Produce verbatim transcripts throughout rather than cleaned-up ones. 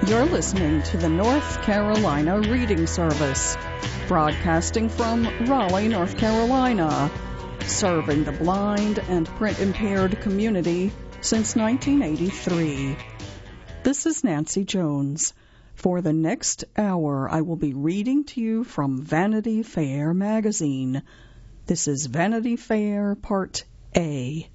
You're listening to the North Carolina Reading Service, broadcasting from Raleigh, North Carolina, serving the blind and print-impaired community since nineteen eighty-three. This is Nancy Jones. For the next hour, I will be reading to you from Vanity Fair magazine. This is Vanity Fair Part A.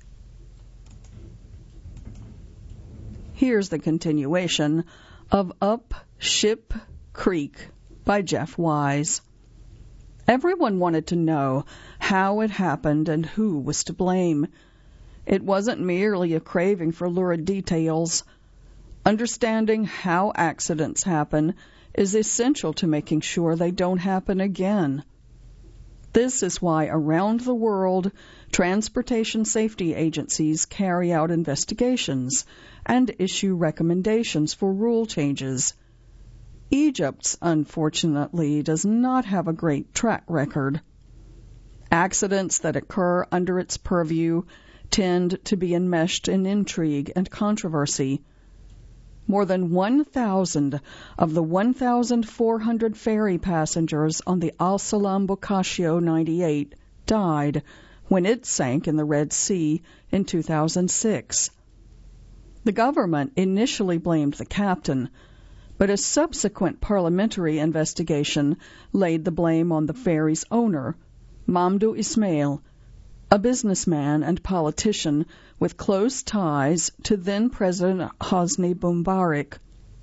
Here's the continuation of Up Ship Creek by Jeff Wise. Everyone wanted to know how it happened and who was to blame. It wasn't merely a craving for lurid details. Understanding how accidents happen is essential to making sure they don't happen again. This is why around the world, transportation safety agencies carry out investigations and issue recommendations for rule changes. Egypt, unfortunately, does not have a great track record. Accidents that occur under its purview tend to be enmeshed in intrigue and controversy. More than one thousand of the one thousand four hundred ferry passengers on the Al Salam Boccaccio ninety-eight died when it sank in the Red Sea in two thousand six. The government initially blamed the captain, but a subsequent parliamentary investigation laid the blame on the ferry's owner, Mamdouh Ismail, a businessman and politician with close ties to then-President Hosni Mubarak.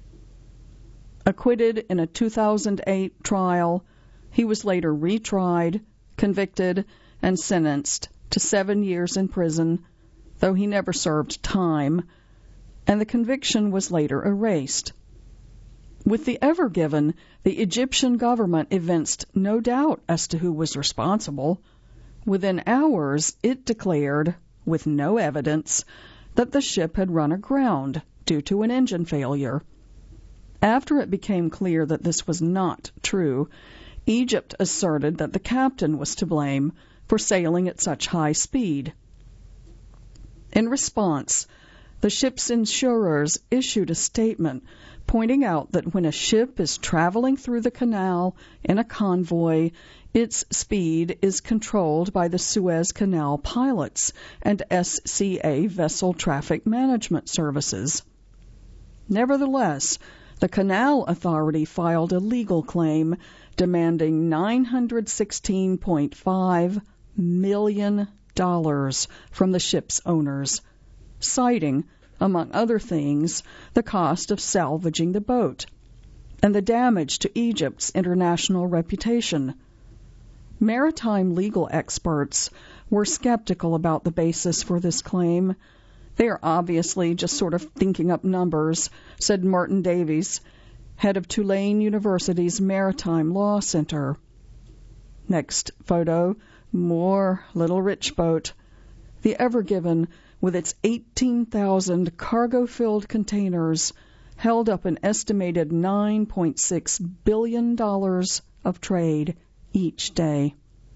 Acquitted in a two thousand eight trial, he was later retried, convicted, and sentenced to seven years in prison, though he never served time, and the conviction was later erased. With the Ever Given, the Egyptian government evinced no doubt as to who was responsible. Within hours, it declared, with no evidence, that the ship had run aground due to an engine failure. After it became clear that this was not true, Egypt asserted that the captain was to blame for sailing at such high speed. In response, the ship's insurers issued a statement pointing out that when a ship is traveling through the canal in a convoy, its speed is controlled by the Suez Canal pilots and S C A vessel traffic management services. Nevertheless, the Canal Authority filed a legal claim demanding nine hundred sixteen point five million dollars from the ship's owners, citing, among other things, the cost of salvaging the boat and the damage to Egypt's international reputation. Maritime legal experts were skeptical about the basis for this claim. They are obviously just sort of thinking up numbers, said Martin Davies, head of Tulane University's Maritime Law Center. Next photo, more Little Rich Boat. The Ever Given, with its eighteen thousand cargo-filled containers, held up an estimated nine point six billion dollars of trade each day.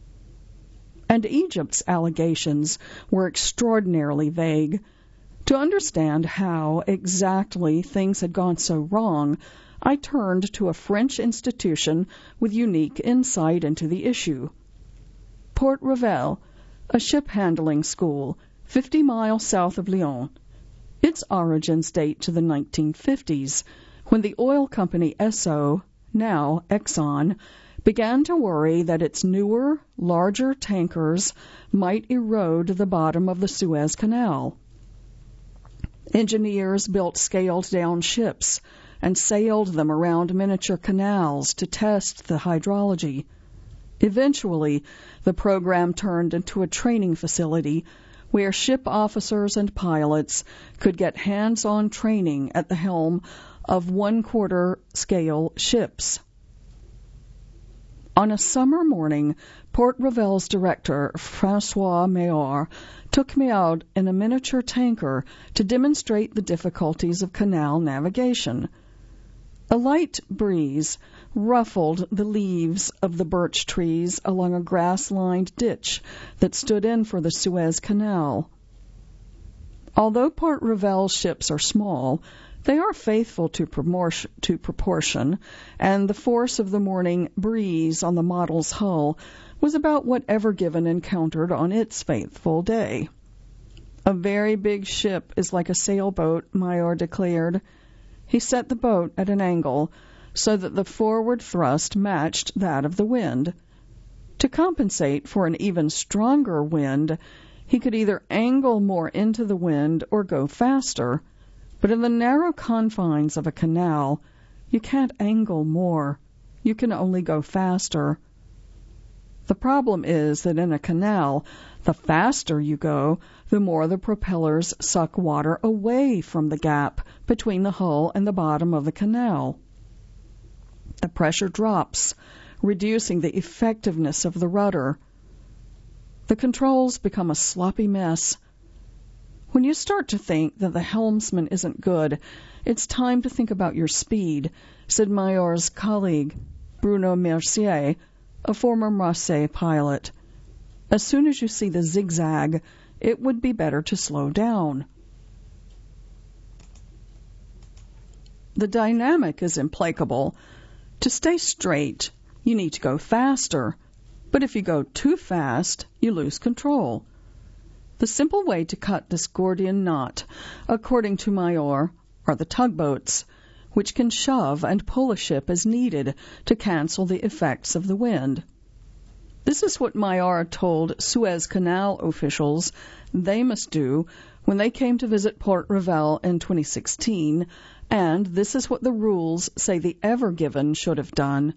And Egypt's allegations were extraordinarily vague. To understand how exactly things had gone so wrong, I turned to a French institution with unique insight into the issue. Port Revel, a ship handling school, fifty miles south of Lyon. Its origins date to the nineteen fifties, when the oil company Esso, now Exxon, began to worry that its newer, larger tankers might erode the bottom of the Suez Canal. Engineers built scaled-down ships and sailed them around miniature canals to test the hydrology. Eventually, the program turned into a training facility where ship officers and pilots could get hands-on training at the helm of one-quarter scale ships. On a summer morning, Port Revel's director, Francois Mayor, took me out in a miniature tanker to demonstrate the difficulties of canal navigation. A light breeze ruffled the leaves of the birch trees along a grass-lined ditch that stood in for the Suez Canal. Although Port Revel ships are small, They are faithful to proportion, and the force of the morning breeze on the model's hull was about what Ever Given encountered on its faithful day. A very big ship is like a sailboat, Mayor declared. He set the boat at an angle so that the forward thrust matched that of the wind. To compensate for an even stronger wind, he could either angle more into the wind or go faster. But in the narrow confines of a canal, you can't angle more. You can only go faster. The problem is that in a canal, the faster you go, the more the propellers suck water away from the gap between the hull and the bottom of the canal. The pressure drops, reducing the effectiveness of the rudder. The controls become a sloppy mess. When you start to think that the helmsman isn't good, it's time to think about your speed, said Mayor's colleague, Bruno Mercier, a former Marseille pilot. As soon as you see the zigzag, it would be better to slow down. The dynamic is implacable. To stay straight, you need to go faster. But if you go too fast, you lose control. The simple way to cut this Gordian knot, according to Mayor, are the tugboats, which can shove and pull a ship as needed to cancel the effects of the wind. This is what Mayor told Suez Canal officials they must do when they came to visit Port Revel in twenty sixteen, and this is what the rules say the Ever Given should have done.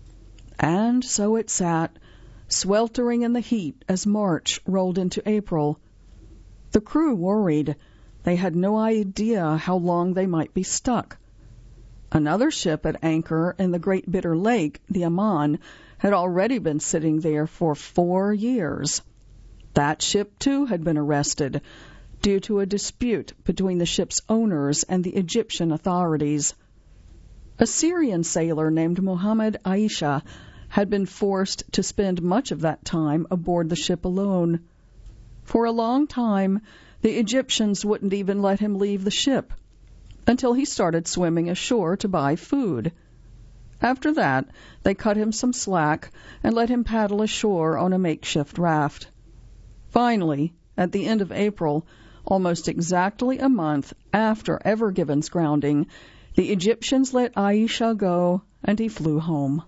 And so it sat, sweltering in the heat as March rolled into April. The crew worried. They had no idea how long they might be stuck. Another ship at anchor in the Great Bitter Lake, the Amman, had already been sitting there for four years. That ship, too, had been arrested due to a dispute between the ship's owners and the Egyptian authorities. A Syrian sailor named Mohammed Aisha had been forced to spend much of that time aboard the ship alone. For a long time, the Egyptians wouldn't even let him leave the ship, until he started swimming ashore to buy food. After that, they cut him some slack and let him paddle ashore on a makeshift raft. Finally, at the end of April, almost exactly a month after Ever Given's grounding, the Egyptians let Aisha go, and he flew home.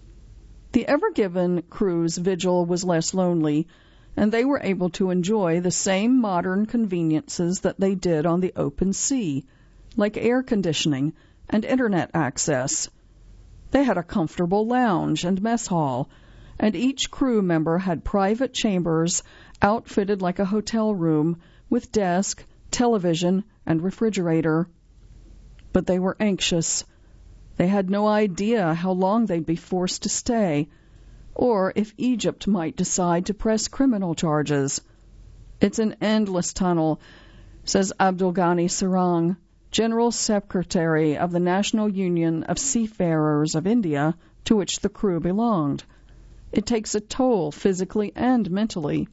The Ever Given crew's vigil was less lonely, and they were able to enjoy the same modern conveniences that they did on the open sea, like air conditioning and internet access. They had a comfortable lounge and mess hall, and each crew member had private chambers outfitted like a hotel room with desk, television, and refrigerator. But they were anxious. They had no idea how long they'd be forced to stay, or if Egypt might decide to press criminal charges. It's an endless tunnel, says Abdul Ghani Sarang, General Secretary of the National Union of Seafarers of India, to which the crew belonged. It takes a toll physically and mentally.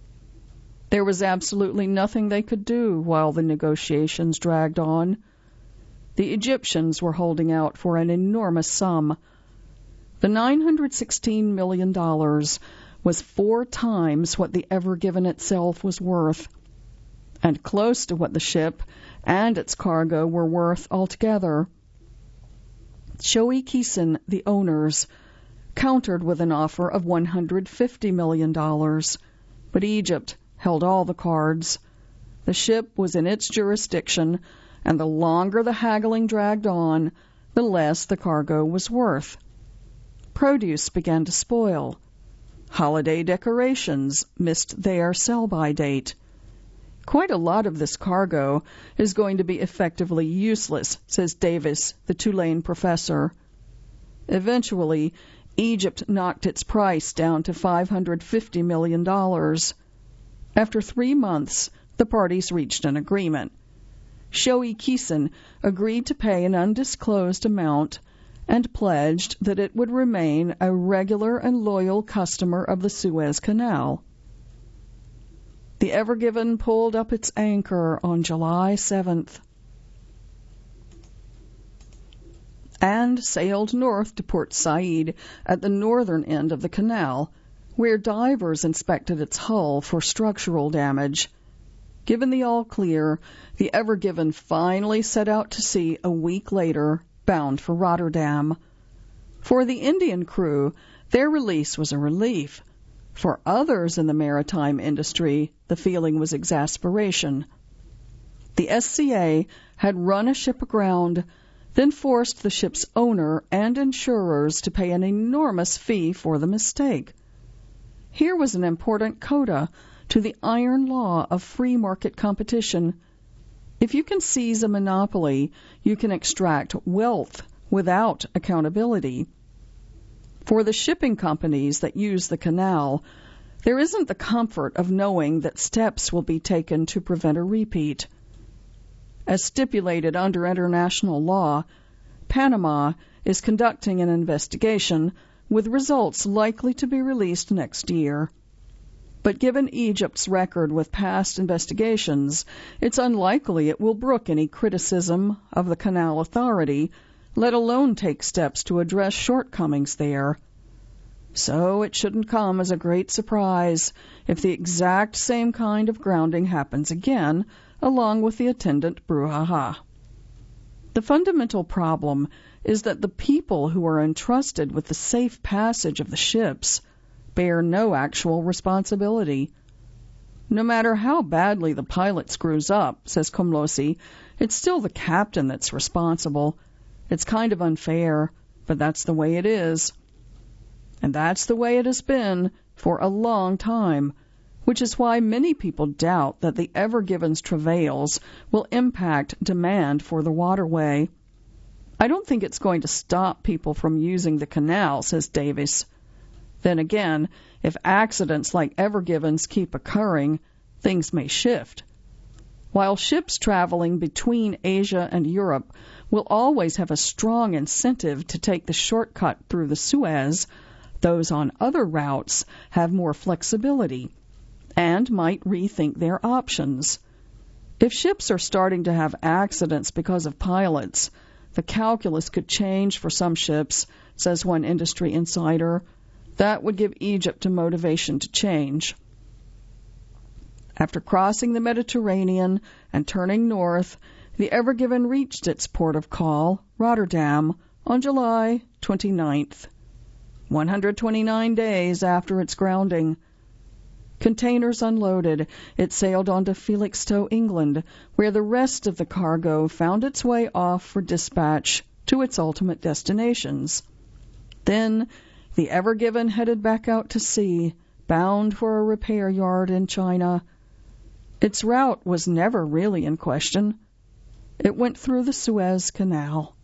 There was absolutely nothing they could do while the negotiations dragged on. The Egyptians were holding out for an enormous sum. The nine hundred sixteen million dollars was four times what the Ever Given itself was worth, and close to what the ship and its cargo were worth altogether. Shoei Kisen, the owners, countered with an offer of one hundred fifty million dollars, but Egypt held all the cards. The ship was in its jurisdiction, and the longer the haggling dragged on, the less the cargo was worth. Produce began to spoil. Holiday decorations missed their sell-by date. Quite a lot of this cargo is going to be effectively useless, says Davis, the Tulane professor. Eventually, Egypt knocked its price down to five hundred fifty million dollars. After three months, the parties reached an agreement. Shoei Kisen agreed to pay an undisclosed amount and pledged that it would remain a regular and loyal customer of the Suez Canal. The Ever Given pulled up its anchor on July seventh. and sailed north to Port Said at the northern end of the canal, where divers inspected its hull for structural damage. Given the all-clear, the Ever Given finally set out to sea a week later, bound for Rotterdam. For the Indian crew, their release was a relief. For others in the maritime industry, the feeling was exasperation. The S C A had run a ship aground, then forced the ship's owner and insurers to pay an enormous fee for the mistake. Here was an important coda to the iron law of free market competition. If you can seize a monopoly, you can extract wealth without accountability. For the shipping companies that use the canal, there isn't the comfort of knowing that steps will be taken to prevent a repeat. As stipulated under international law, Panama is conducting an investigation with results likely to be released next year. But given Egypt's record with past investigations, it's unlikely it will brook any criticism of the Canal Authority, let alone take steps to address shortcomings there. So it shouldn't come as a great surprise if the exact same kind of grounding happens again, along with the attendant brouhaha. The fundamental problem is that the people who are entrusted with the safe passage of the ships bear no actual responsibility. No matter how badly the pilot screws up, says Komlosi, it's still the captain that's responsible. It's kind of unfair, but that's the way it is. And that's the way it has been for a long time, which is why many people doubt that the Ever Given's travails will impact demand for the waterway. I don't think it's going to stop people from using the canal, says Davis. Then again, if accidents like Ever Given's keep occurring, things may shift. While ships traveling between Asia and Europe will always have a strong incentive to take the shortcut through the Suez, those on other routes have more flexibility and might rethink their options. If ships are starting to have accidents because of pilots, the calculus could change for some ships, says one industry insider. That would give Egypt a motivation to change. After crossing the Mediterranean and turning north, the Ever Given reached its port of call, Rotterdam, on July twenty-ninth, one hundred twenty-nine days after its grounding. Containers unloaded, it sailed on to Felixstowe, England, where the rest of the cargo found its way off for dispatch to its ultimate destinations. Then the Ever Given headed back out to sea, bound for a repair yard in China. Its route was never really in question. It went through the Suez Canal.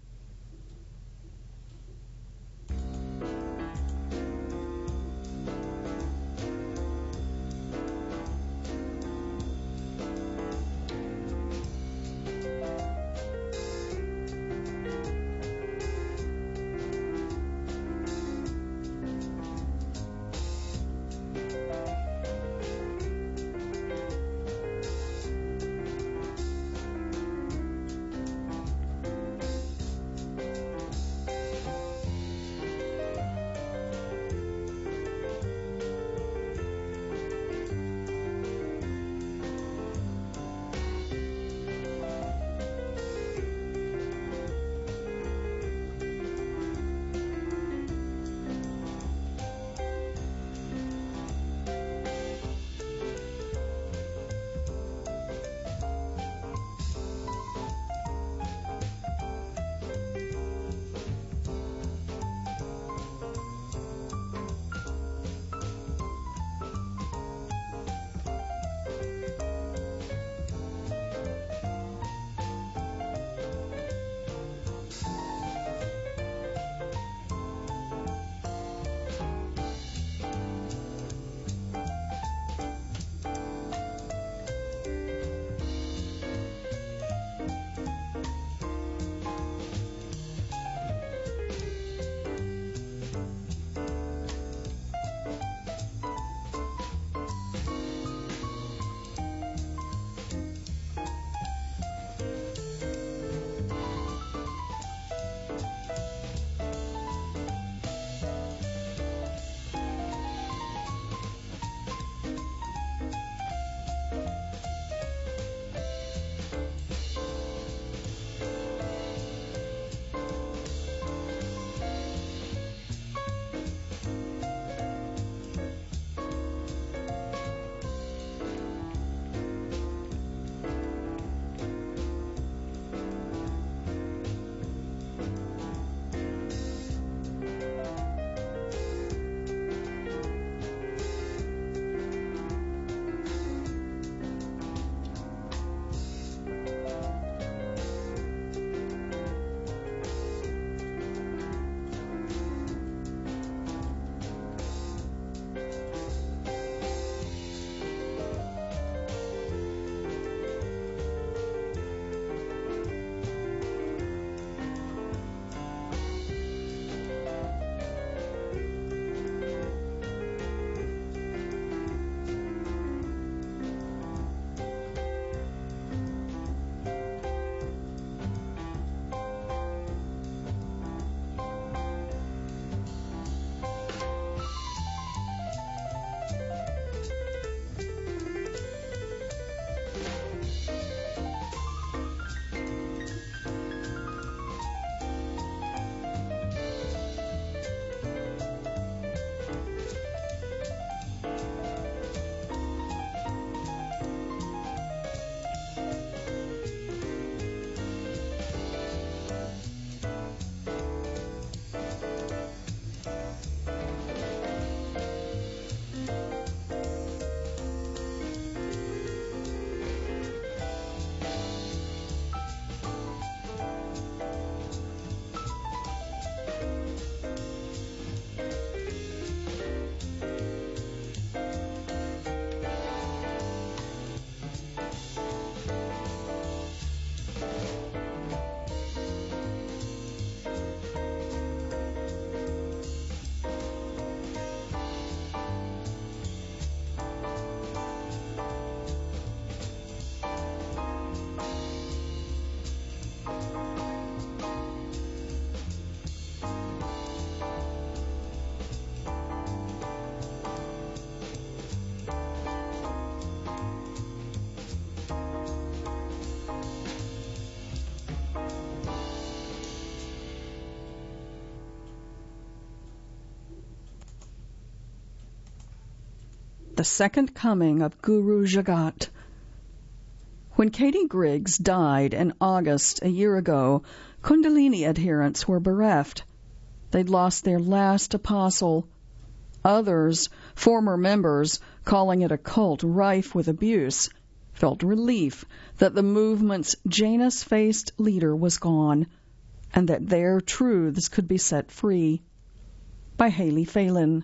The Second Coming of Guru Jagat. When Katie Griggs died in August a year ago, Kundalini adherents were bereft. They'd lost their last apostle. Others, former members, calling it a cult rife with abuse, felt relief that the movement's Janus-faced leader was gone, and that their truths could be set free. By Haley Phelan.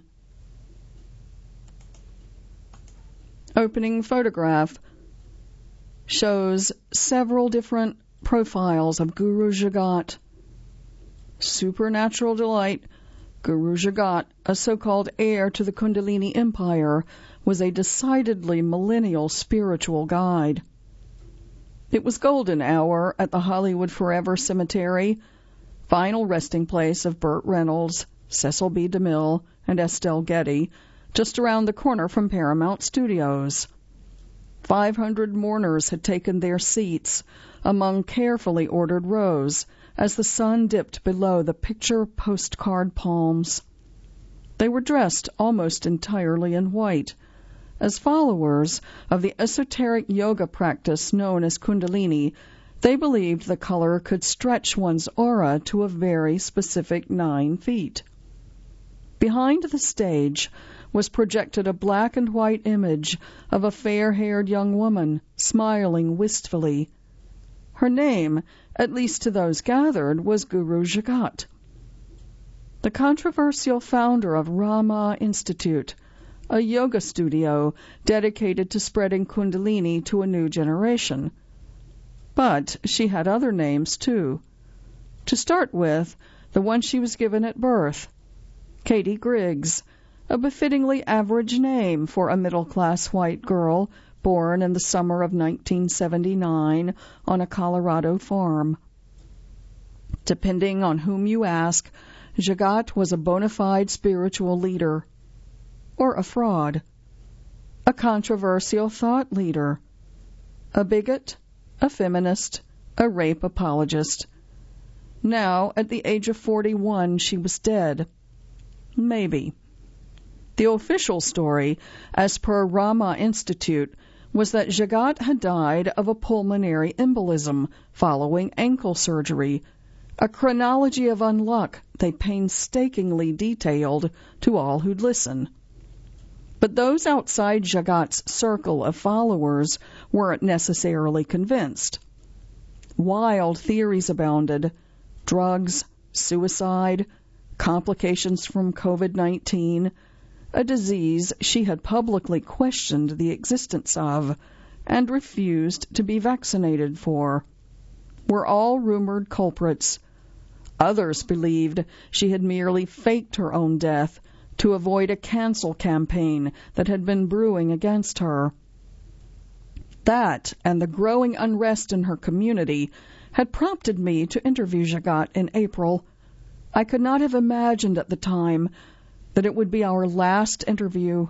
Opening photograph shows several different profiles of Guru Jagat. Supernatural delight. Guru Jagat, a so-called heir to the Kundalini Empire, was a decidedly millennial spiritual guide. It was golden hour at the Hollywood Forever Cemetery, final resting place of Burt Reynolds, Cecil B. DeMille, and Estelle Getty, just around the corner from Paramount Studios. Five hundred mourners had taken their seats among carefully ordered rows as the sun dipped below the picture postcard palms. They were dressed almost entirely in white. As followers of the esoteric yoga practice known as Kundalini, they believed the color could stretch one's aura to a very specific nine feet. Behind the stage was projected a black and white image of a fair-haired young woman, smiling wistfully. Her name, at least to those gathered, was Guru Jagat. The controversial founder of Rama Institute, a yoga studio dedicated to spreading Kundalini to a new generation. But she had other names, too. To start with, the one she was given at birth, Katie Griggs, a befittingly average name for a middle-class white girl born in the summer of nineteen seventy-nine on a Colorado farm. Depending on whom you ask, Jagat was a bona fide spiritual leader, or a fraud, a controversial thought leader, a bigot, a feminist, a rape apologist. Now, at the age of forty-one, she was dead. Maybe. The official story, as per Rama Institute, was that Jagat had died of a pulmonary embolism following ankle surgery, a chronology of unluck they painstakingly detailed to all who'd listen. But those outside Jagat's circle of followers weren't necessarily convinced. Wild theories abounded: drugs, suicide, complications from COVID nineteen, a disease she had publicly questioned the existence of and refused to be vaccinated for, were all rumored culprits. Others believed she had merely faked her own death to avoid a cancel campaign that had been brewing against her. That and the growing unrest in her community had prompted me to interview Jagat in April. I could not have imagined at the time that it would be our last interview.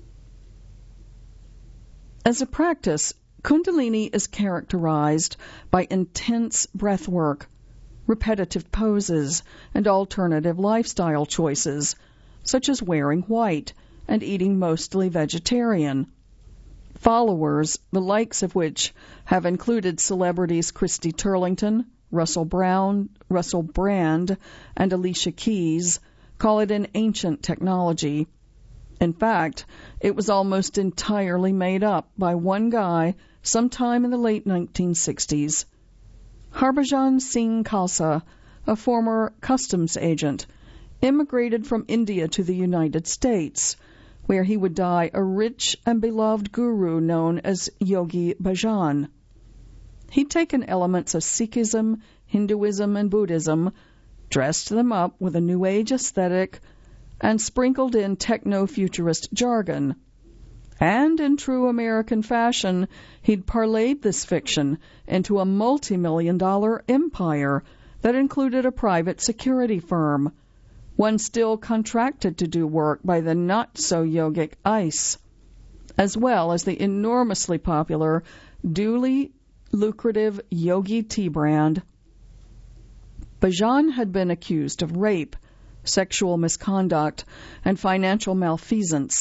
As a practice, Kundalini is characterized by intense breath work, repetitive poses, and alternative lifestyle choices, such as wearing white and eating mostly vegetarian. Followers, the likes of which have included celebrities Christy Turlington, Russell Brown, Russell Brand, and Alicia Keys, call it an ancient technology. In fact, it was almost entirely made up by one guy sometime in the late nineteen sixties. Harbhajan Singh Khalsa, a former customs agent, immigrated from India to the United States, where he would die a rich and beloved guru known as Yogi Bhajan. He'd taken elements of Sikhism, Hinduism, and Buddhism, dressed them up with a New Age aesthetic, and sprinkled in techno-futurist jargon. And in true American fashion, he'd parlayed this fiction into a multi-million dollar empire that included a private security firm, one still contracted to do work by the not-so-yogic ICE, as well as the enormously popular, duly lucrative Yogi tea brand. Bhajan had been accused of rape, sexual misconduct, and financial malfeasance,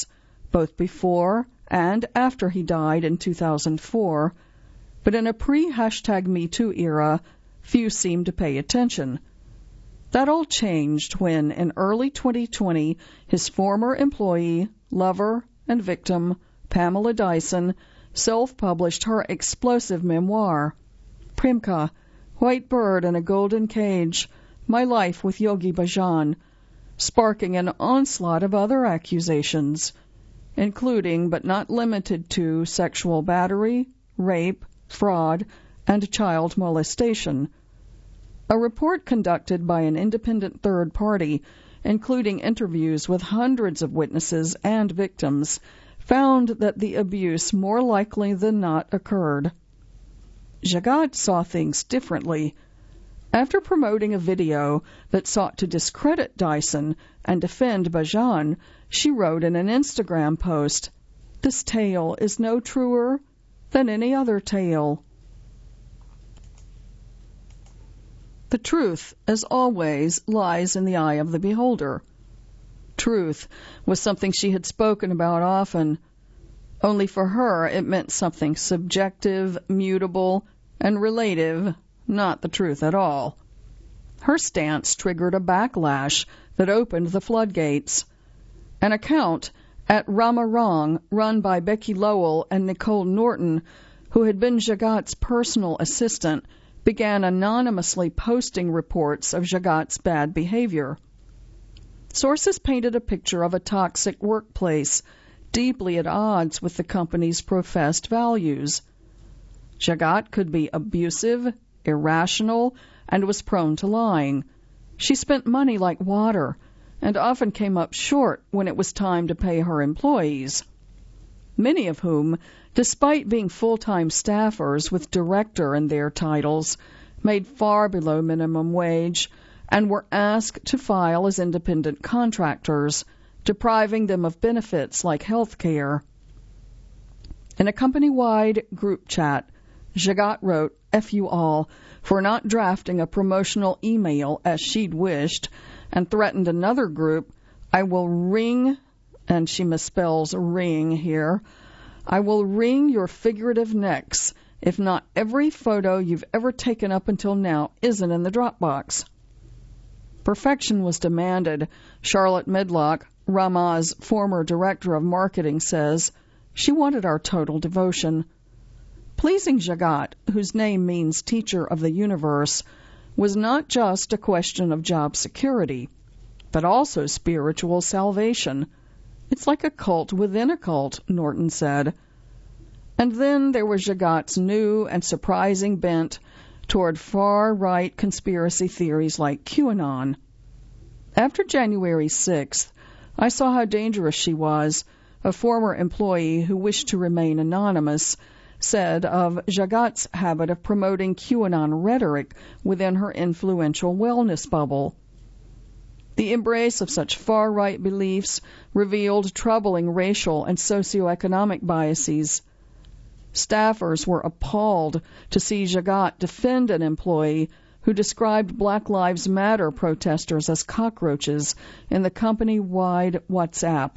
both before and after he died in two thousand four, but in a pre-hashtag Me Too era, few seemed to pay attention. That all changed when, in early twenty twenty, his former employee, lover, and victim, Pamela Dyson, self-published her explosive memoir, Premka, White Bird in a Golden Cage, My Life with Yogi Bhajan, sparking an onslaught of other accusations, including but not limited to sexual battery, rape, fraud, and child molestation. A report conducted by an independent third party, including interviews with hundreds of witnesses and victims, found that the abuse more likely than not occurred. Jagat saw things differently. After promoting a video that sought to discredit Dyson and defend Bhajan, she wrote in an Instagram post, "This tale is no truer than any other tale." The truth, as always, lies in the eye of the beholder. Truth was something she had spoken about often. Only for her it meant something subjective, mutable, and relative, not the truth at all. Her stance triggered a backlash that opened the floodgates. An account at Rama Wrong, run by Becky Lowell and Nicole Norton, who had been Jagat's personal assistant, began anonymously posting reports of Jagat's bad behavior. Sources painted a picture of a toxic workplace, deeply at odds with the company's professed values. Jagat could be abusive, irrational, and was prone to lying. She spent money like water, and often came up short when it was time to pay her employees, many of whom, despite being full-time staffers with director in their titles, made far below minimum wage and were asked to file as independent contractors, depriving them of benefits like health care. In a company-wide group chat, Jagat wrote, "F you all," for not drafting a promotional email as she'd wished, and threatened another group, "I will wring," and she misspells ring here, "I will wring your figurative necks if not every photo you've ever taken up until now isn't in the Dropbox." Perfection was demanded. Charlotte Medlock, Rama's former director of marketing, says, "She wanted our total devotion." Pleasing Jagat, whose name means teacher of the universe, was not just a question of job security, but also spiritual salvation. It's like a cult within a cult, Norton said. And then there was Jagat's new and surprising bent toward far-right conspiracy theories like QAnon. After January sixth, I saw how dangerous she was. A former employee who wished to remain anonymous said of Jagat's habit of promoting QAnon rhetoric within her influential wellness bubble. The embrace of such far-right beliefs revealed troubling racial and socioeconomic biases. Staffers were appalled to see Jagat defend an employee who described Black Lives Matter protesters as cockroaches in the company-wide WhatsApp.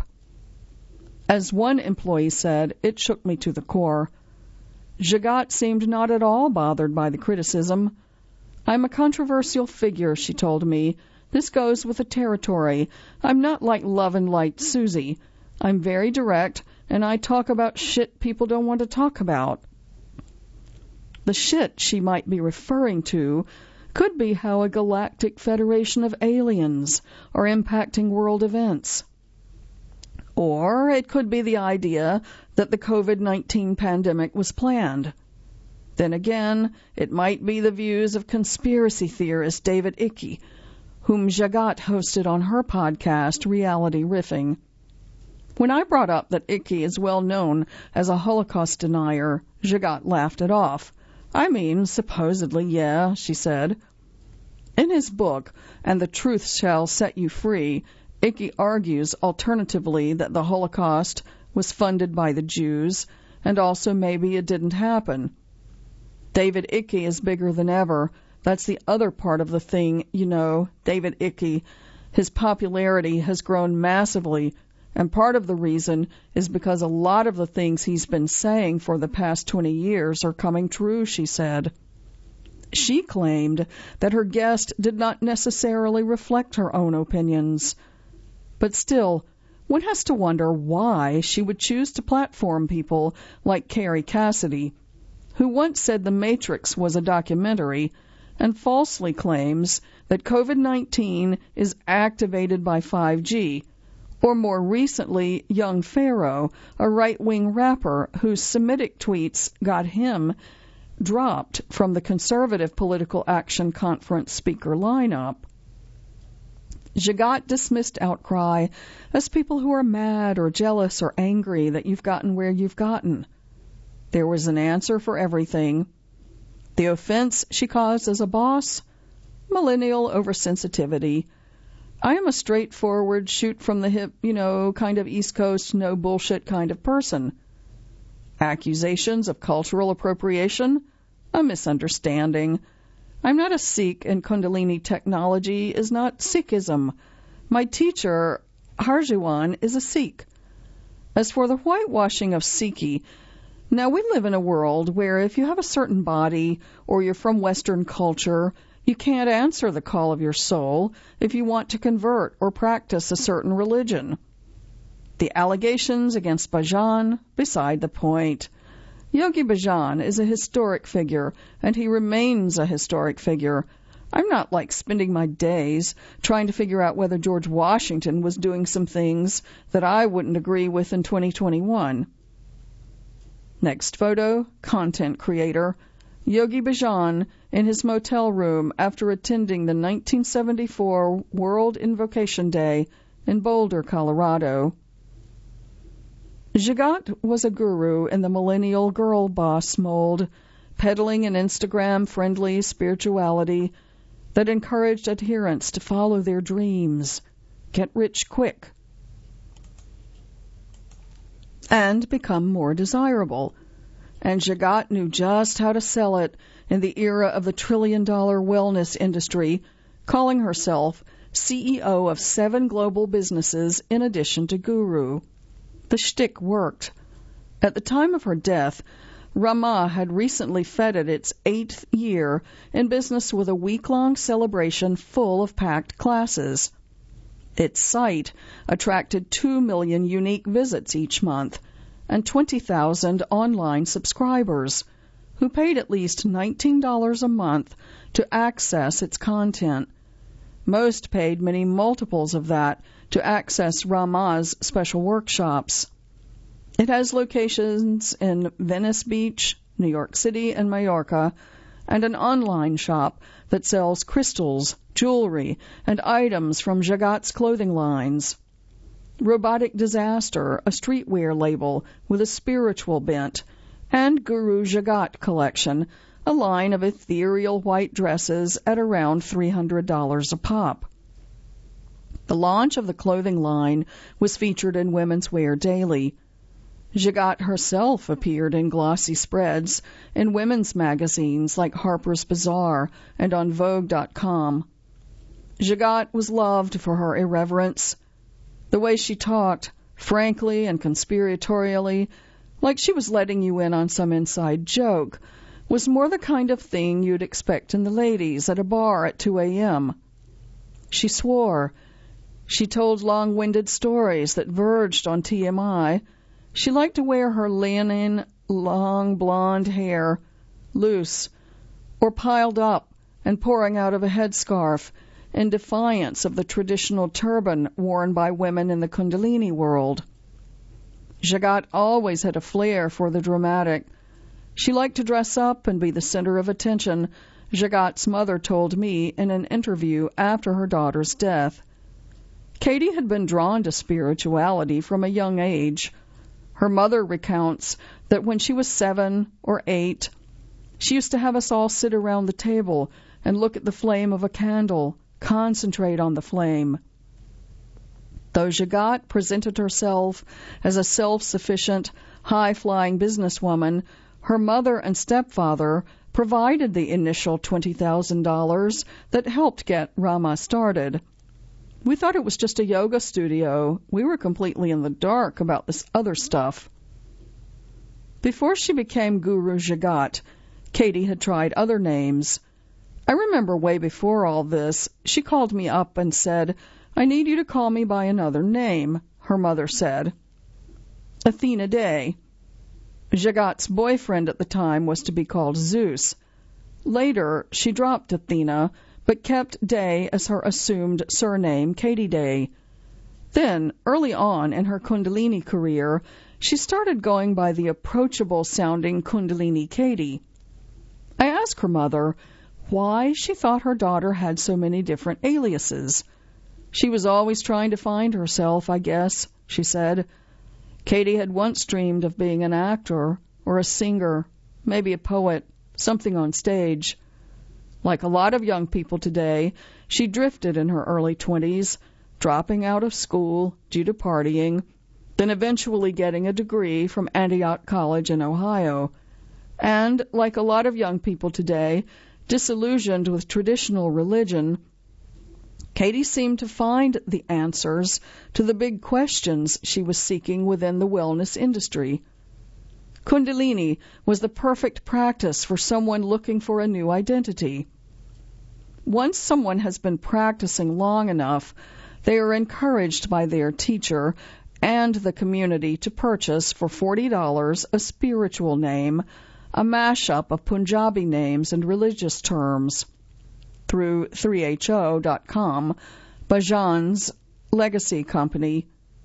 As one employee said, "It shook me to the core." Jagat seemed not at all bothered by the criticism. "I'm a controversial figure," she told me. "This goes with the territory. I'm not like Love and Light Susie. I'm very direct, and I talk about shit people don't want to talk about." The shit she might be referring to could be how a galactic federation of aliens are impacting world events. Or it could be the idea that the COVID nineteen pandemic was planned. Then again, it might be the views of conspiracy theorist David Icke, whom Jagat hosted on her podcast, Reality Riffing. When I brought up that Icke is well known as a Holocaust denier, Jagat laughed it off. "I mean, supposedly, yeah," she said. In his book, And the Truth Shall Set You Free, Icke argues alternatively that the Holocaust was funded by the Jews, and also maybe it didn't happen. David Icke is bigger than ever. That's the other part of the thing, you know, David Icke. His popularity has grown massively And part of the reason is because a lot of the things he's been saying for the past twenty years are coming true, she said. She claimed that her guest did not necessarily reflect her own opinions. But still, one has to wonder why she would choose to platform people like Carrie Cassidy, who once said The Matrix was a documentary and falsely claims that COVID nineteen is activated by five G, or more recently, Young Pharaoh, a right-wing rapper whose Semitic tweets got him dropped from the Conservative Political Action Conference speaker lineup. Jagat dismissed outcry as people who are mad or jealous or angry that you've gotten where you've gotten. There was an answer for everything. The offense she caused as a boss? Millennial oversensitivity. I am a straightforward, shoot-from-the-hip, you know, kind of East Coast, no bullshit kind of person. Accusations of cultural appropriation? A misunderstanding. I'm not a Sikh, and Kundalini technology is not Sikhism. My teacher, Harjiwan, is a Sikh. As for the whitewashing of Sikhi, now we live in a world where if you have a certain body or you're from Western culture, you can't answer the call of your soul if you want to convert or practice a certain religion. The allegations against Bhajan, beside the point. Yogi Bhajan is a historic figure, and he remains a historic figure. I'm not like spending my days trying to figure out whether George Washington was doing some things that I wouldn't agree with in twenty twenty-one. Next photo, content creator. Yogi Bhajan in his motel room after attending the nineteen seventy-four World Invocation Day in Boulder, Colorado. Jagat was a guru in the millennial girl boss mold, peddling an Instagram-friendly spirituality that encouraged adherents to follow their dreams, get rich quick, and become more desirable. And Jagat knew just how to sell it in the era of the trillion-dollar wellness industry, calling herself C E O of seven global businesses in addition to guru. The shtick worked. At the time of her death, Ramah had recently feted its eighth year in business with a week-long celebration full of packed classes. Its site attracted two million unique visits each month and twenty thousand online subscribers who paid at least nineteen dollars a month to access its content. Most paid many multiples of that to access Ramah's special workshops. It has locations in Venice Beach, New York City, and Mallorca, and an online shop that sells crystals, jewelry, and items from Jagat's clothing lines. Robotic Disaster, a streetwear label with a spiritual bent, and Guru Jagat Collection, a line of ethereal white dresses at around three hundred dollars a pop. The launch of the clothing line was featured in Women's Wear Daily. Jagat herself appeared in glossy spreads in women's magazines like Harper's Bazaar and on Vogue dot com. Jagat was loved for her irreverence. The way she talked, frankly and conspiratorially, like she was letting you in on some inside joke, was more the kind of thing you'd expect in the ladies at a bar at two a.m. She swore. She told long-winded stories that verged on T M I. She liked to wear her linen, long blonde hair loose or piled up and pouring out of a headscarf in defiance of the traditional turban worn by women in the Kundalini world. Jagat always had a flair for the dramatic. She liked to dress up and be the center of attention, Jagat's mother told me in an interview after her daughter's death. Katie had been drawn to spirituality from a young age. Her mother recounts that when she was seven or eight, she used to have us all sit around the table and look at the flame of a candle, concentrate on the flame. Though Jagat presented herself as a self-sufficient, high-flying businesswoman, her mother and stepfather provided the initial twenty thousand dollars that helped get Ramah started. We thought it was just a yoga studio. We were completely in the dark about this other stuff. Before she became Guru Jagat, Katie had tried other names. I remember way before all this, she called me up and said, "I need you to call me by another name," her mother said. Athena Day. Jagat's boyfriend at the time was to be called Zeus. Later, she dropped Athena, but kept Day as her assumed surname, Katie Day. Then, early on in her Kundalini career, she started going by the approachable-sounding Kundalini Katie. I asked her mother why she thought her daughter had so many different aliases. She was always trying to find herself, I guess, she said. Katie had once dreamed of being an actor or a singer, maybe a poet, something on stage. Like a lot of young people today, she drifted in her early twenties, dropping out of school due to partying, then eventually getting a degree from Antioch College in Ohio. And, like a lot of young people today, disillusioned with traditional religion, Katie seemed to find the answers to the big questions she was seeking within the wellness industry. Kundalini was the perfect practice for someone looking for a new identity. Once someone has been practicing long enough, they are encouraged by their teacher and the community to purchase for forty dollars a spiritual name, a mashup of Punjabi names and religious terms. Through three H O dot com, Bhajan's legacy company.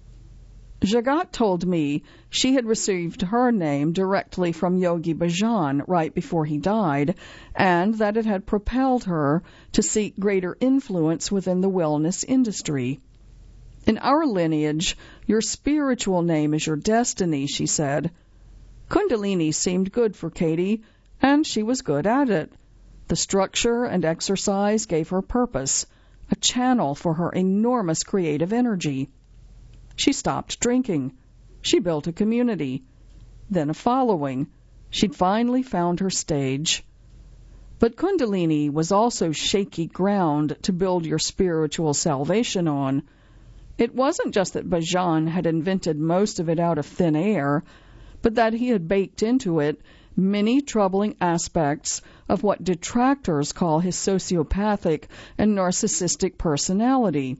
Jagat told me she had received her name directly from Yogi Bhajan right before he died, and that it had propelled her to seek greater influence within the wellness industry. In our lineage, your spiritual name is your destiny, she said. Kundalini seemed good for Katie, and she was good at it. The structure and exercise gave her purpose, a channel for her enormous creative energy. She stopped drinking. She built a community, then a following. She'd finally found her stage. But Kundalini was also shaky ground to build your spiritual salvation on. It wasn't just that Bhajan had invented most of it out of thin air, but that he had baked into it many troubling aspects of what detractors call his sociopathic and narcissistic personality.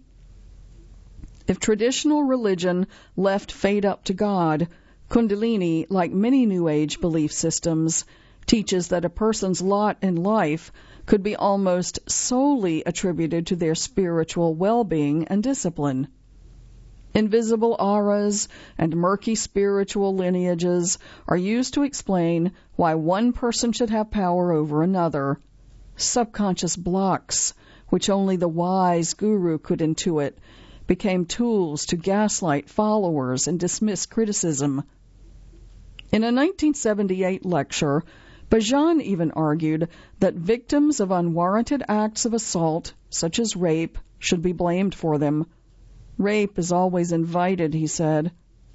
If traditional religion left fate up to God, Kundalini, like many New Age belief systems, teaches that a person's lot in life could be almost solely attributed to their spiritual well-being and discipline. Invisible auras and murky spiritual lineages are used to explain why one person should have power over another. Subconscious blocks, which only the wise guru could intuit, became tools to gaslight followers and dismiss criticism. In a nineteen seventy-eight lecture, Bhajan even argued that victims of unwarranted acts of assault, such as rape, should be blamed for them. Rape is always invited, he said.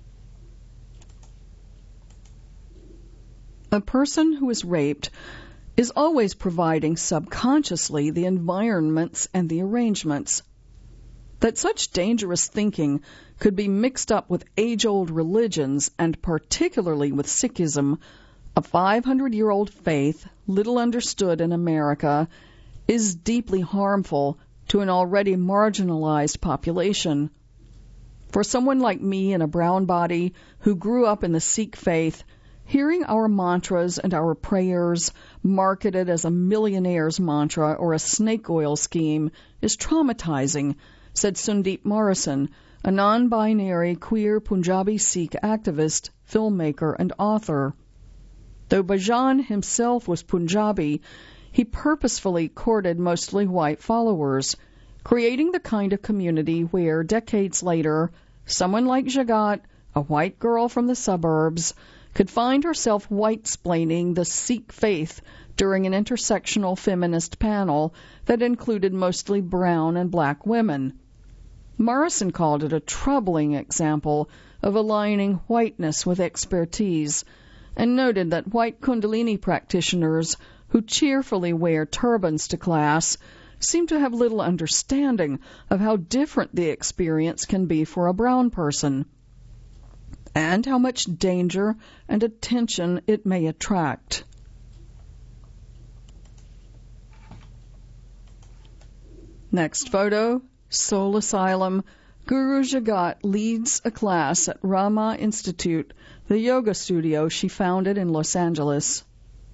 A person who is raped is always providing subconsciously the environments and the arrangements. That such dangerous thinking could be mixed up with age-old religions, and particularly with Sikhism, a five hundred year old faith little understood in America, is deeply harmful to an already marginalized population. For someone like me in a brown body who grew up in the Sikh faith, hearing our mantras and our prayers marketed as a millionaire's mantra or a snake oil scheme is traumatizing, said Sundeep Morrison, a non-binary queer Punjabi Sikh activist, filmmaker, and author. Though Bhajan himself was Punjabi, he purposefully courted mostly white followers, creating the kind of community where, decades later, someone like Jagat, a white girl from the suburbs, could find herself white-splaining the Sikh faith during an intersectional feminist panel that included mostly brown and black women. Morrison called it a troubling example of aligning whiteness with expertise, and noted that white Kundalini practitioners who cheerfully wear turbans to class seem to have little understanding of how different the experience can be for a brown person, and how much danger and attention it may attract. Next photo, Soul Asylum. Guru Jagat leads a class at Rama Institute, the yoga studio she founded in Los Angeles.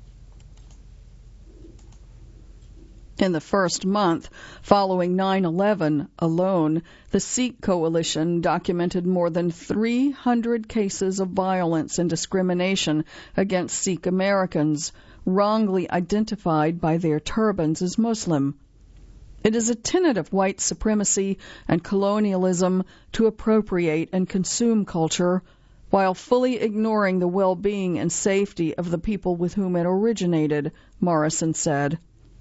In the first month following nine eleven alone, the Sikh Coalition documented more than three hundred cases of violence and discrimination against Sikh Americans, wrongly identified by their turbans as Muslim. It is a tenet of white supremacy and colonialism to appropriate and consume culture while fully ignoring the well-being and safety of the people with whom it originated, Morrison said.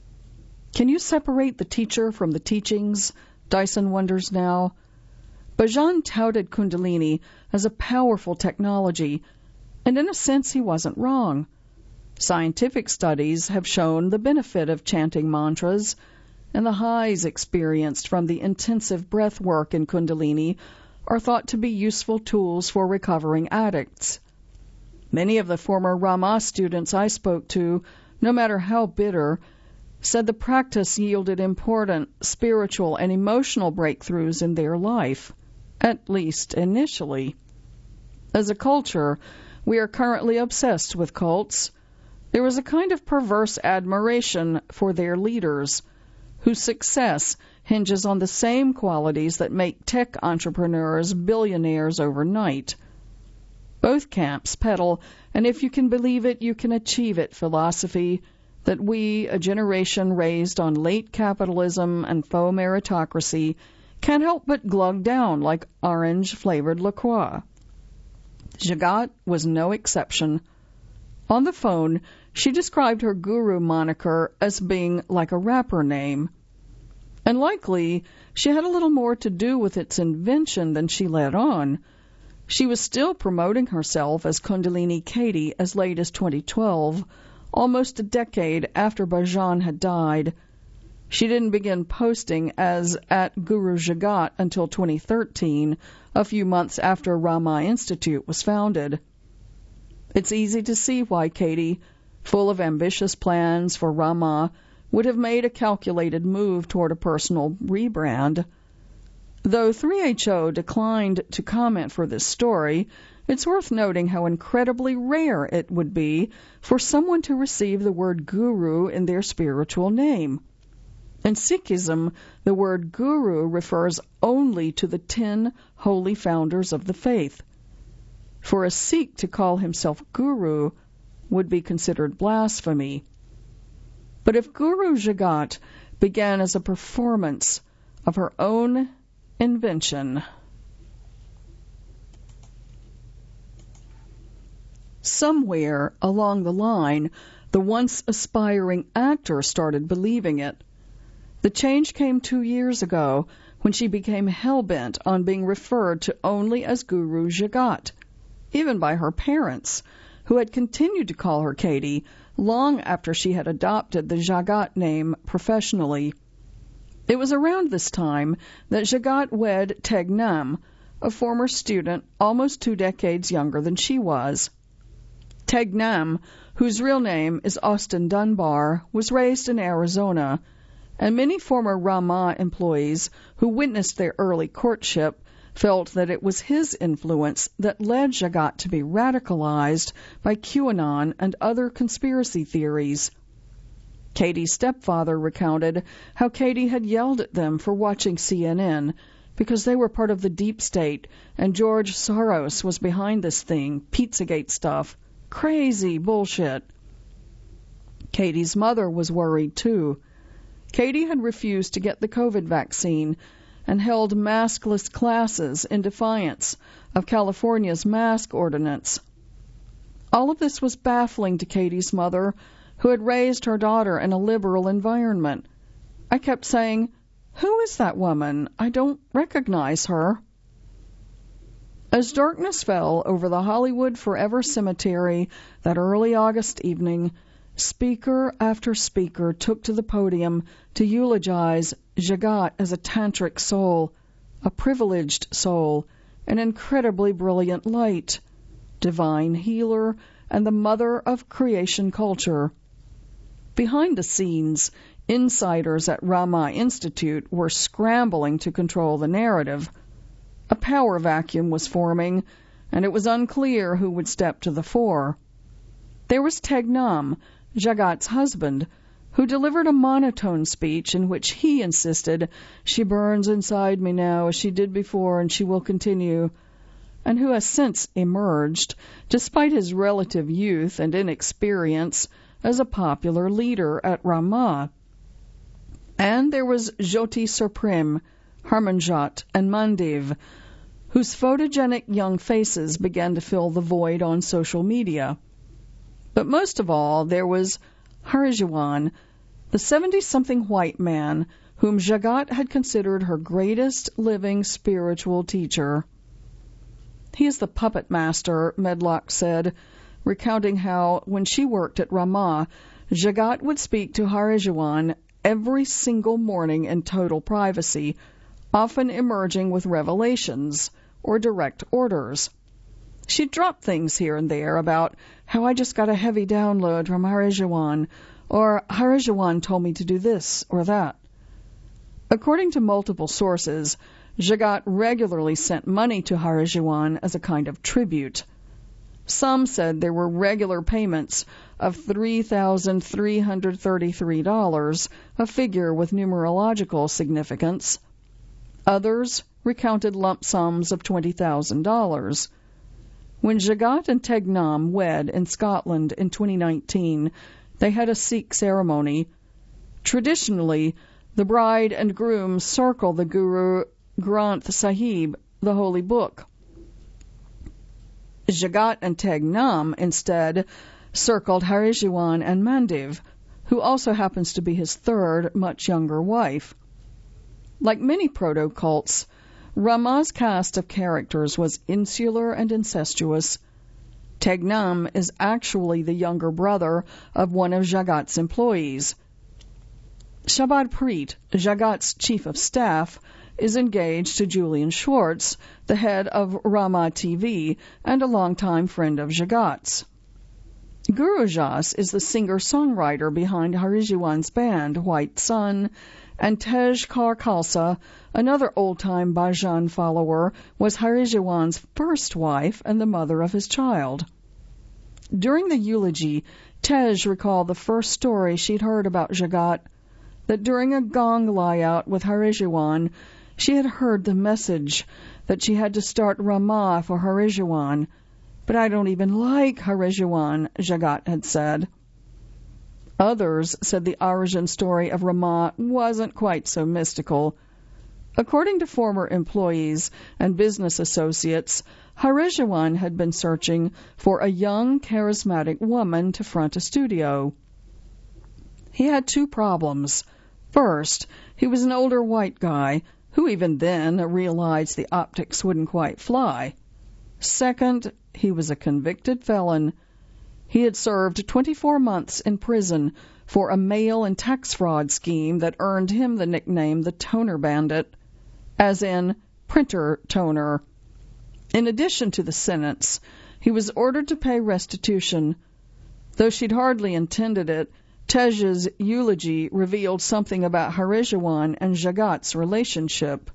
Can you separate the teacher from the teachings? Dyson wonders now. Bhajan touted Kundalini as a powerful technology, and in a sense he wasn't wrong. Scientific studies have shown the benefit of chanting mantras, and the highs experienced from the intensive breath work in Kundalini are thought to be useful tools for recovering addicts. Many of the former Rama students I spoke to, no matter how bitter, said the practice yielded important spiritual and emotional breakthroughs in their life, at least initially. As a culture, we are currently obsessed with cults. There is a kind of perverse admiration for their leaders, whose success hinges on the same qualities that make tech entrepreneurs billionaires overnight. Both camps peddle an if you can believe it, you can achieve it philosophy that we, a generation raised on late capitalism and faux meritocracy, can't help but glug down like orange-flavored liqueur. Jagat was no exception. On the phone, she described her guru moniker as being like a rapper name. And likely, she had a little more to do with its invention than she let on. She was still promoting herself as Kundalini Katie as late as twenty twelve, almost a decade after Bhajan had died. She didn't begin posting as at Guru Jagat until twenty thirteen, a few months after Rama Institute was founded. It's easy to see why Katie, full of ambitious plans for Rama, would have made a calculated move toward a personal rebrand. Though three H O declined to comment for this story, it's worth noting how incredibly rare it would be for someone to receive the word guru in their spiritual name. In Sikhism, the word guru refers only to the ten holy founders of the faith. For a Sikh to call himself guru would be considered blasphemy. But if Guru Jagat began as a performance of her own invention, somewhere along the line, the once aspiring actor started believing it. The change came two years ago when she became hell-bent on being referred to only as Guru Jagat, even by her parents, who had continued to call her Katie long after she had adopted the Jagat name professionally. It was around this time that Jagat wed Tegnam, a former student almost two decades younger than she was. Tegnam, whose real name is Austin Dunbar, was raised in Arizona, and many former Rama employees who witnessed their early courtship felt that it was his influence that led Jagat to be radicalized by QAnon and other conspiracy theories. Katie's stepfather recounted how Katie had yelled at them for watching C N N because they were part of the deep state and George Soros was behind this thing, Pizzagate stuff. Crazy bullshit. Katie's mother was worried too. Katie had refused to get the COVID vaccine and held maskless classes in defiance of California's mask ordinance. All of this was baffling to Katie's mother, who had raised her daughter in a liberal environment. I kept saying, "Who is that woman? I don't recognize her." As darkness fell over the Hollywood Forever Cemetery that early August evening, Speaker after speaker took to the podium to eulogize Jagat as a tantric soul, a privileged soul, an incredibly brilliant light, divine healer, and the mother of creation culture. Behind the scenes, insiders at Rama Institute were scrambling to control the narrative. A power vacuum was forming, and it was unclear who would step to the fore. There was Tegnam, Jagat's husband, who delivered a monotone speech in which he insisted, "She burns inside me now as she did before, and she will continue," and who has since emerged, despite his relative youth and inexperience, as a popular leader at Rama. And there was Jyoti Supreme, Harmanjot, and Mandev, whose photogenic young faces began to fill the void on social media. But most of all, there was Harijiwan, the seventy-something white man whom Jagat had considered her greatest living spiritual teacher. "He is the puppet master," Medlock said, recounting how, when she worked at Rama, Jagat would speak to Harijiwan every single morning in total privacy, often emerging with revelations or direct orders. She'd drop things here and there about how I just got a heavy download from Harijiwan, or Harijiwan told me to do this or that. According to multiple sources, Jagat regularly sent money to Harijiwan as a kind of tribute. Some said there were regular payments of three thousand three hundred thirty-three dollars, a figure with numerological significance. Others recounted lump sums of twenty thousand dollars. When Jagat and Tegnam wed in Scotland in twenty nineteen, they had a Sikh ceremony. Traditionally, the bride and groom circle the Guru Granth Sahib, the holy book. Jagat and Tegnam instead circled Harijiwan and Mandev, who also happens to be his third, much younger wife. Like many proto-cults, Rama's cast of characters was insular and incestuous. Tegnam is actually the younger brother of one of Jagat's employees. Shabad Preet, Jagat's chief of staff, is engaged to Julian Schwartz, the head of Rama T V and a longtime friend of Jagat's. Guru Jas is the singer-songwriter behind Harijiwan's band, White Sun, and Tej Kaur Khalsa, another old-time Bhajan follower, was Harijiwan's first wife and the mother of his child. During the eulogy, Tej recalled the first story she'd heard about Jagat, that during a gong layout with Harijiwan, she had heard the message that she had to start Rama for Harijiwan. "But I don't even like Harijiwan," Jagat had said. Others said the origin story of Rama wasn't quite so mystical. According to former employees and business associates, Harijiwan had been searching for a young, charismatic woman to front a studio. He had two problems. First, he was an older white guy who even then realized the optics wouldn't quite fly. Second, he was a convicted felon. He had served twenty-four months in prison for a mail and tax fraud scheme that earned him the nickname the Toner Bandit, as in printer toner. In addition to the sentence, he was ordered to pay restitution. Though she'd hardly intended it, Tej's eulogy revealed something about Harijiwan and Jagat's relationship.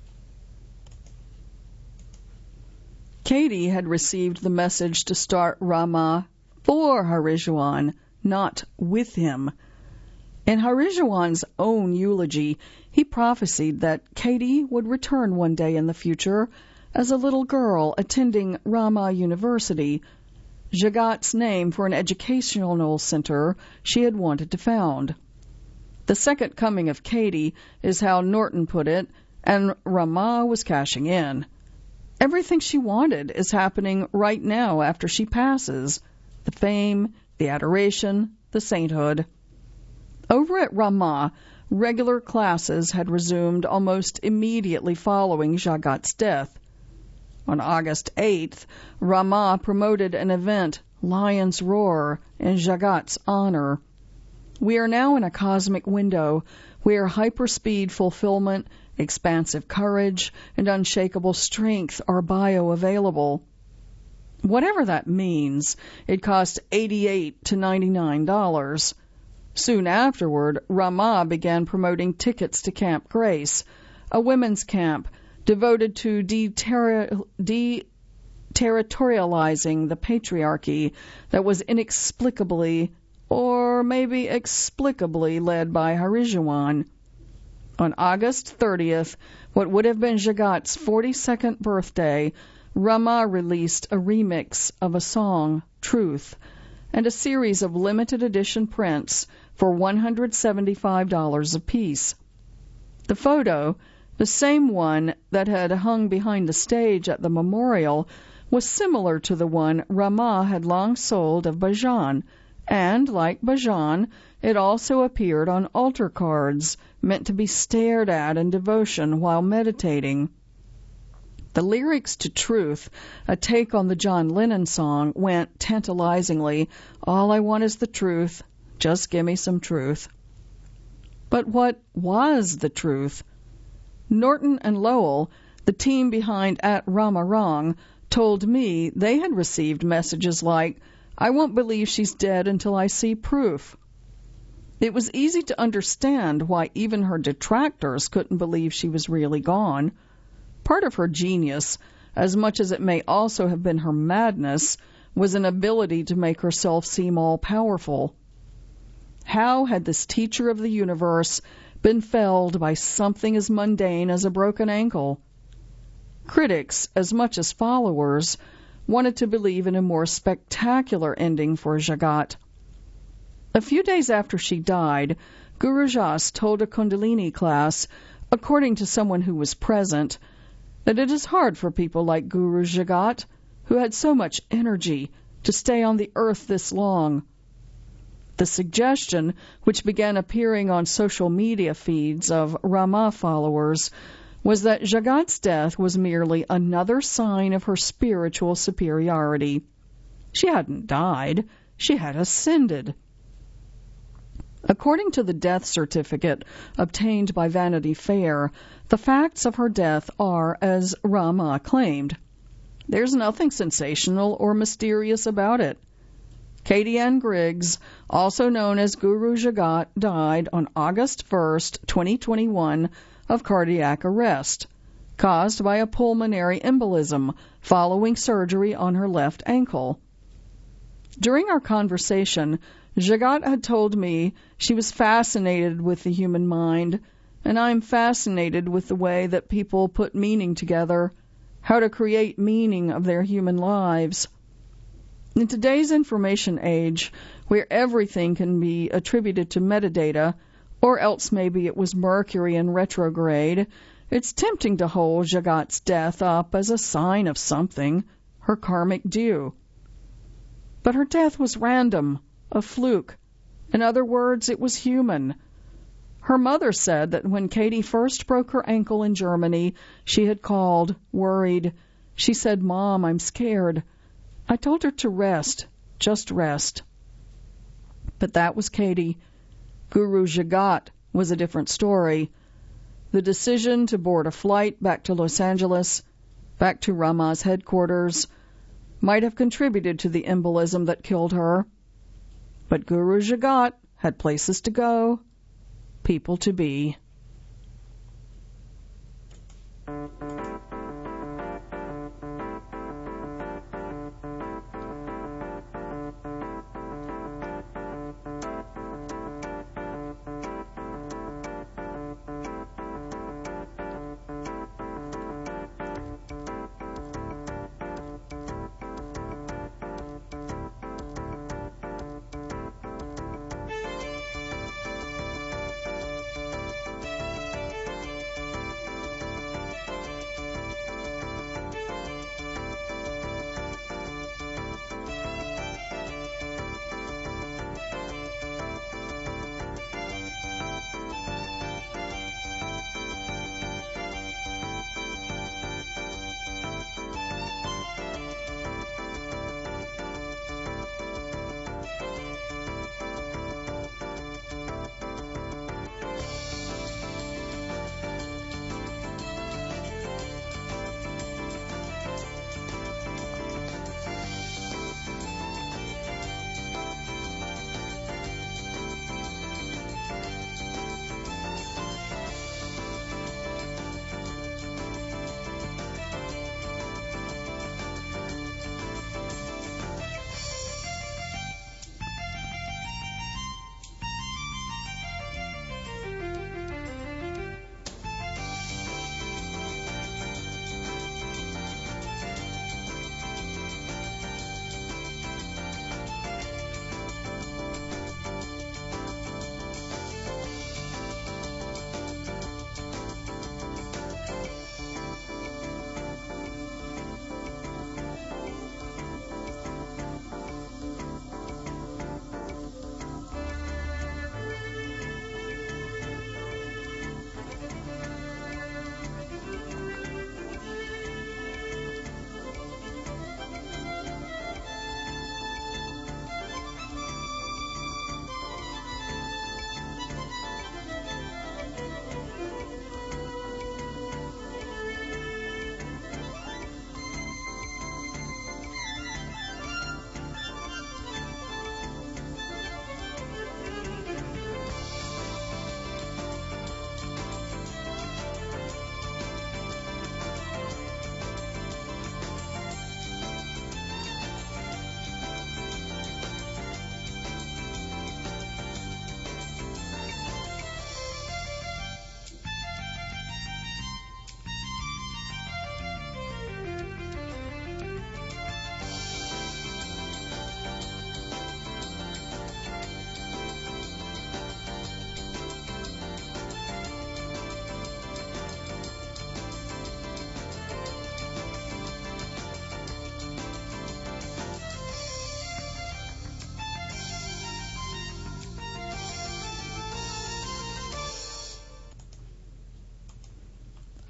Katie had received the message to start Rama for Harijiwan, not with him. In Harijiwan's own eulogy, he prophesied that Katie would return one day in the future as a little girl attending Rama University, Jagat's name for an educational center she had wanted to found. The second coming of Katie is how Norton put it, and Rama was cashing in. Everything she wanted is happening right now after she passes. The fame, the adoration, the sainthood. Over at Rama, regular classes had resumed almost immediately following Jagat's death. On August eighth, Rama promoted an event lions roar in Jagat's honor. We are now in a cosmic window where hyperspeed fulfillment, expansive courage, and unshakable strength are bioavailable. Whatever that means, it cost eighty-eight to ninety-nine dollars. Soon afterward, Ramah began promoting tickets to Camp Grace, a women's camp devoted to deterritorializing the patriarchy that was inexplicably, or maybe explicably, led by Harijuan. On August thirtieth, what would have been Jagat's forty-second birthday, Ramah released a remix of a song, Truth, and a series of limited edition prints for one hundred seventy-five dollars apiece. The photo, the same one that had hung behind the stage at the memorial, was similar to the one Ramah had long sold of Bhajan, and, like Bhajan, it also appeared on altar cards, meant to be stared at in devotion while meditating. The lyrics to Truth, a take on the John Lennon song, went tantalizingly, "All I want is the truth, just give me some truth." But what was the truth? Norton and Lowell, the team behind At Rama Wrong, told me they had received messages like, "I won't believe she's dead until I see proof." It was easy to understand why even her detractors couldn't believe she was really gone. Part of her genius, as much as it may also have been her madness, was an ability to make herself seem all-powerful. How had this teacher of the universe been felled by something as mundane as a broken ankle? Critics, as much as followers, wanted to believe in a more spectacular ending for Jagat. A few days after she died, Guru Jas told a Kundalini class, according to someone who was present, that it is hard for people like Guru Jagat, who had so much energy, to stay on the earth this long. The suggestion, which began appearing on social media feeds of Ramah followers, was that Jagat's death was merely another sign of her spiritual superiority. She hadn't died, she had ascended. According to the death certificate obtained by Vanity Fair, the facts of her death are as Ramah claimed. There's nothing sensational or mysterious about it. Katie Ann Griggs, also known as Guru Jagat, died on August first, twenty twenty-one, of cardiac arrest, caused by a pulmonary embolism following surgery on her left ankle. During our conversation, Jagat had told me she was fascinated with the human mind, and I'm fascinated with the way that people put meaning together, how to create meaning of their human lives. In today's information age, where everything can be attributed to metadata, or else maybe it was Mercury in retrograde, it's tempting to hold Jagat's death up as a sign of something, her karmic due. But her death was random, a fluke. In other words, it was human. Her mother said that when Katie first broke her ankle in Germany, she had called, worried. She said, "Mom, I'm scared." I told her to rest, just rest. But that was Katie. Guru Jagat was a different story. The decision to board a flight back to Los Angeles, back to Ramah's headquarters, might have contributed to the embolism that killed her. But Guru Jagat had places to go, people to be.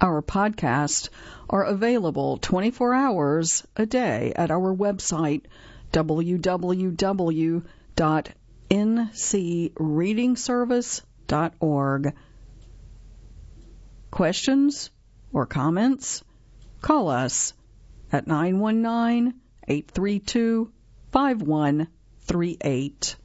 Our podcasts are available twenty-four hours a day at our website, w w w dot n c reading service dot org. Questions or comments? Call us at nine one nine, eight three two, five one three eight.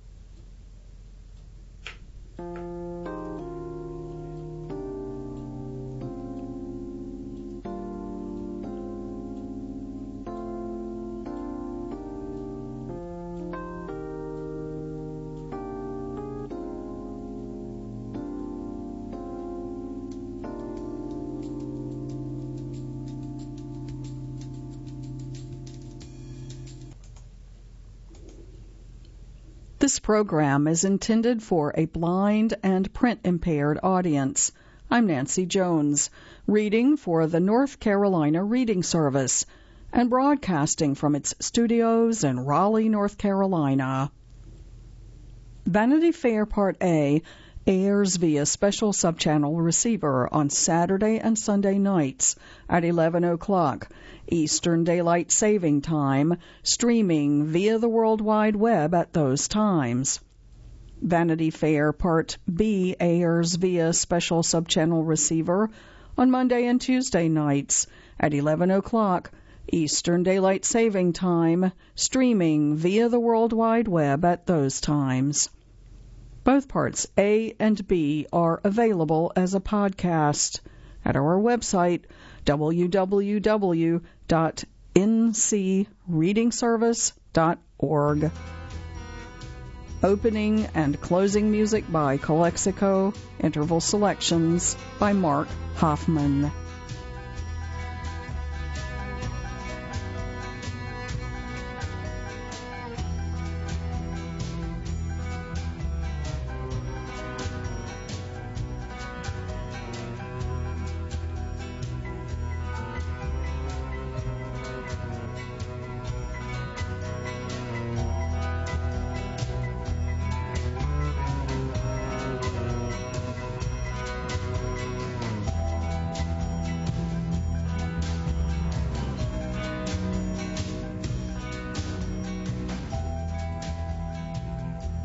This program is intended for a blind and print-impaired audience. I'm Nancy Jones, reading for the North Carolina Reading Service and broadcasting from its studios in Raleigh, North Carolina. Vanity Fair Part A airs via special subchannel receiver on Saturday and Sunday nights at eleven o'clock Eastern Daylight Saving Time, streaming via the World Wide Web at those times. Vanity Fair Part B airs via special subchannel receiver on Monday and Tuesday nights at eleven o'clock Eastern Daylight Saving Time, streaming via the World Wide Web at those times. Both parts A and B are available as a podcast at our website, w w w dot n c reading service dot org. Opening and closing music by Calexico, interval selections by Mark Hoffman.